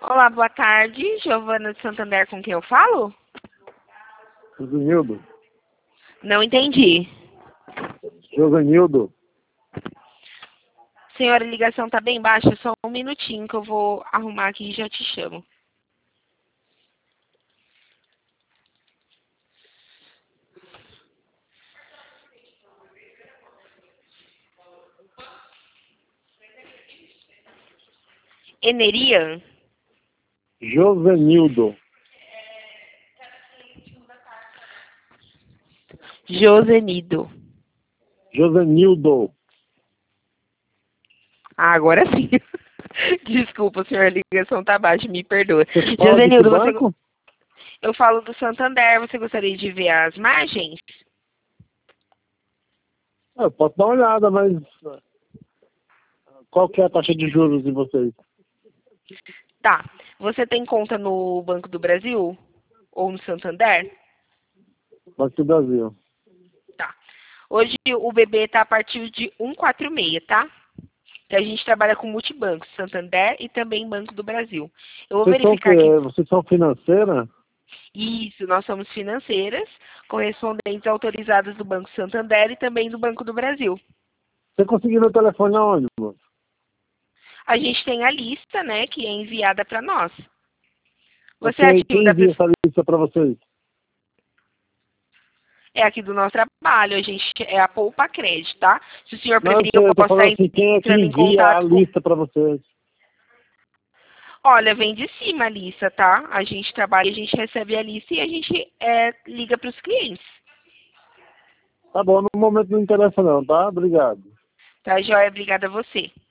Olá, boa tarde. Giovana de Santander, com quem eu falo? Josenildo. Não entendi. Josenildo. Senhora, a ligação tá bem baixa, só um minutinho que eu vou arrumar aqui e já te chamo. Enerian? Josenildo. Josenido. Josenildo. Ah, agora sim. Desculpa, senhor, a ligação tá baixa, me perdoa. Você fala de que Josenildo, banco? eu falo do Santander, você gostaria de ver as margens? Eu posso dar uma olhada, mas qual que é a taxa de juros de vocês? Tá. Você tem conta no Banco do Brasil? Ou no Santander? Banco do Brasil. Tá. Hoje o BB tá a partir de 1,46, tá? Que a gente trabalha com multibancos, Santander e também Banco do Brasil. Eu vou Vocês são o verificar quê? aqui. Vocês são financeira? Isso, nós somos financeiras, correspondentes autorizadas do Banco Santander e também do Banco do Brasil. Você conseguiu meu telefone aonde, moço? A gente tem a lista, né, que é enviada para nós. Você é Ok, ativo quem da envia pessoa? essa lista para vocês? É aqui do nosso trabalho, a gente é a Poupa Crédito, tá? Se o senhor Não, preferir, eu eu tô posso estar falando assim, quem é que entrando em envia a contato com... lista para vocês? Olha, vem de cima a lista, tá? A gente trabalha, a gente recebe a lista e a gente liga para os clientes. Tá bom, no momento não interessa não, tá? Obrigado. Tá, joia? Obrigada a você.